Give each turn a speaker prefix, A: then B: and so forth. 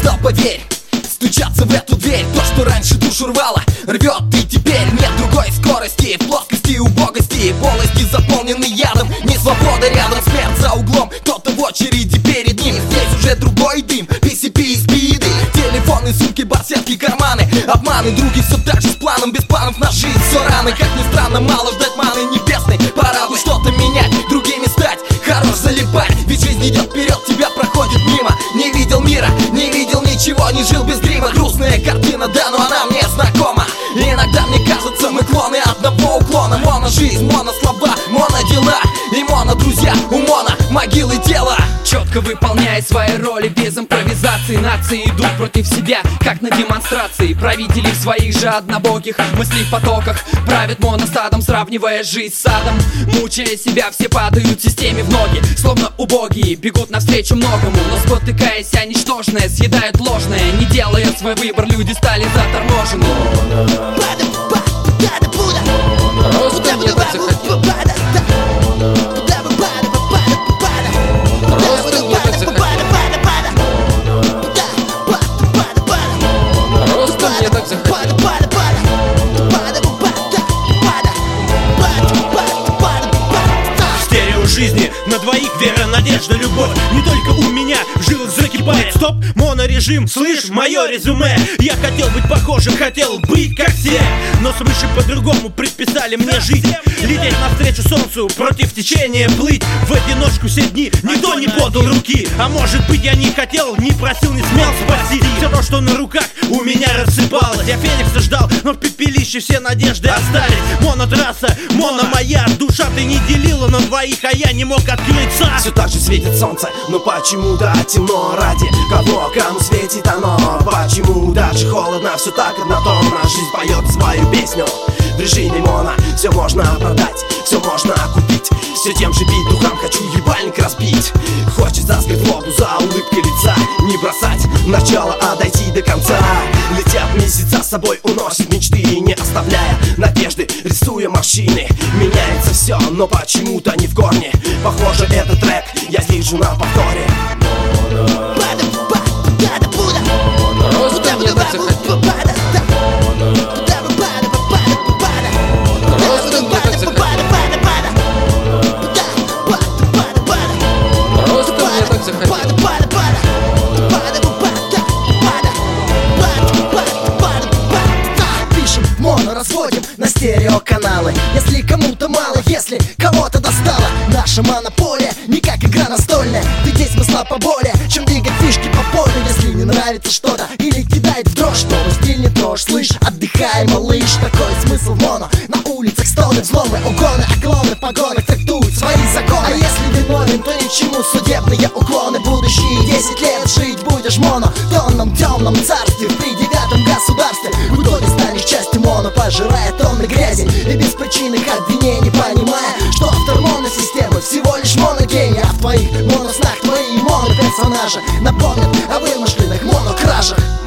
A: стал, поверь, стучаться в эту дверь. То, что раньше душу рвало, рвет и теперь. Нет другой скорости, в плоскости убогости. Полости заполнены ядом, не свобода рядом. Смерть за углом, кто-то в очереди перед ним. Здесь уже другой дым, PCP и спиды. Телефоны, сумки, барсетки, карманы. Обманы, други, все так же с планом. Без планов на жизнь, все рано. Как ни странно, мало ждать маны небесной. Пора бы что-то менять, другими стать. Хорош залипать, ведь жизнь идет вперед, тебя проходит мимо. Не видел мира, не видел ничего, не жил без грима. Грустная картина, да, но она мне знакома. И иногда мне кажется, мы клоны одного уклона. Моно жизнь, моно слова, моно дела. И моно друзья, у моно могилы тела.
B: Четко выполняя свои роли без импровизации. Нации идут против себя, как на демонстрации. Правители в своих же однобоких мыслей потоках правят моностадом, сравнивая жизнь с адом. Мучая себя, все падают системе в ноги, словно убогие, бегут навстречу многому. Но спотыкаясь о ничтожное, съедают ложное. Не делая свой выбор, люди стали заторможены.
C: Просто мне так захотелось.
D: Жизни на двоих вера, надежда, любовь. Не только у меня в жилах закипает. Стоп, монорежим, слышь, мое резюме. Я хотел быть похожим, хотел быть как все, но свыше по-другому предписали мне жить. Лететь навстречу солнцу, против течения плыть. В одиночку все дни никто не подал руки. А может быть я не хотел, не просил, не смел спасти. Все то, что на руках у меня рассыпалось. Я феникса ждал, но в пепелище все надежды остались. Монотрасса, моно моя душа, ты не делила на двоих, а я не мог открыться.
A: Все так же светит солнце, но почему-то темно. Ради кого, кому светит оно? Почему даже холодно, все так однотонно. Жизнь поет свою песню в режиме моно. Все можно продать, все можно купить. Все тем же духом хочу ебальник разбить. Хочется скрыть воду за улыбкой лица. Не бросать начало, а дойти до конца. Летят месяца, с собой уносят мечты, не оставляя надежды, рисуя морщины. Меняется все, но почему-то не в корне. Похоже, этот трек я слышу на повторе.
C: Просто мне так захотелось. Просто мне так
A: Пишем, моно, разводим на стереоканалы. Если кому-то мало, если кого-то достало. Наша монополия не как игра настольная. Ведь здесь смысла поболее, чем двигать фишки по полю. Если не нравится что-то или кидает в дрожь, то стиль не трожь, слышь, отдыхай, малыш. Такой смысл в моно. На улицах стоны, взломы, угоны, оклоны, погоны трактуют свои законы. А если виновен, то ни к чему судебные уклоны. Будущие 10 лет жить будешь моно в тонном темном царстве, в тридевятом государстве. В итоге станешь частью моно, пожирая тонны грязи и беспричинных обвинений, понимая, что автор моносистемы всего лишь моногений. А в твоих моноснах твои моно-персонажи напомнят о вымышленных монокражах.